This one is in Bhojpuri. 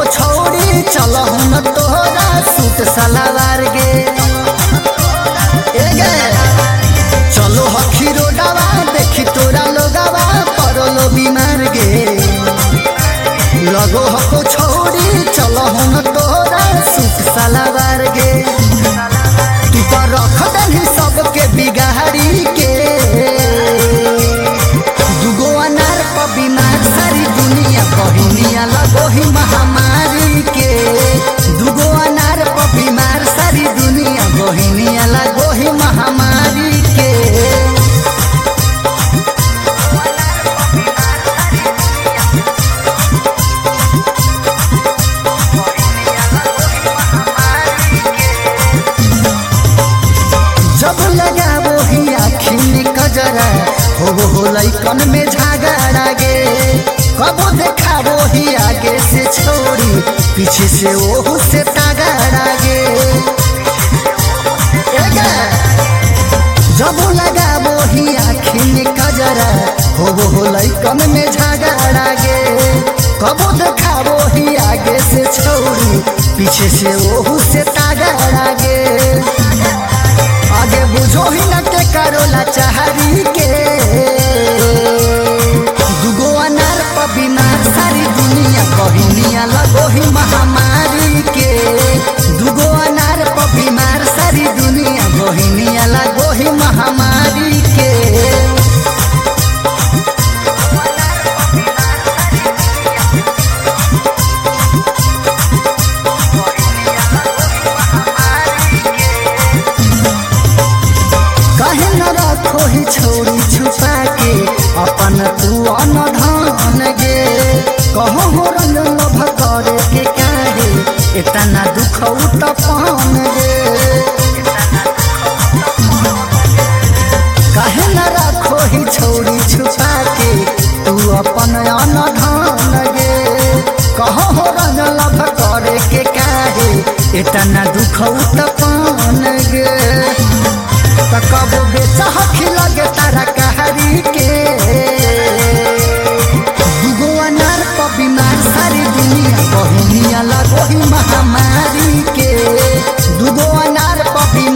छोड़ी चलो हम तोहरा सूट सलवार गे चलो हखी रोडावा देखी तोरा लोगावा पड़लो बीमार गे लगो हको छोड़ी चलो हम तोहरा सूट सलवार गे तू तो रख दही सबके बिगाड़ी के दुगो अनार पर बीमार सारी दुनिया बहिनिया लगो ही महामारी के दुगो अनार पर बीमार सारी दुनिया बहिनिया लगो ही महामारी के जब लगाबो ही आखिर कजरा हो लइकन में झगड़ा गे कबो देखाबो ही आगे से छोड़ी पीछे से ओहू से तगड़ा गे जब लगाबो ही आखिर कजरा हो लइकन में झगड़ा गे कबो देखाबो ही आगे से छोड़ी पीछे से ओहू से तगड़ा गे आगे बुझो ही न के करोला चाहरी के दुगो अनार पर बीमार सारी दुनिया बहिनिया लगो ही महामारी के दुगो अनार पर बीमार सारी दुनिया बहिनिया लगो ही महामारी के ही छोड़ी छुपा के अपन तू अनधन गे कहो हो रंग लभ करे के काहे इतना दुख उतपन गे काहे न राखो ही छोड़ी छुपा के तू अपन अनधन गे कहो हो रंग लभ करे के काहे इतना दुख उतपन गे कबो बेचा हखी लगे तारा कहरी के दुगो अनार पर बीमार सारी दुनिया बहिनिया लगो ही महामारी के दुगो अनार पर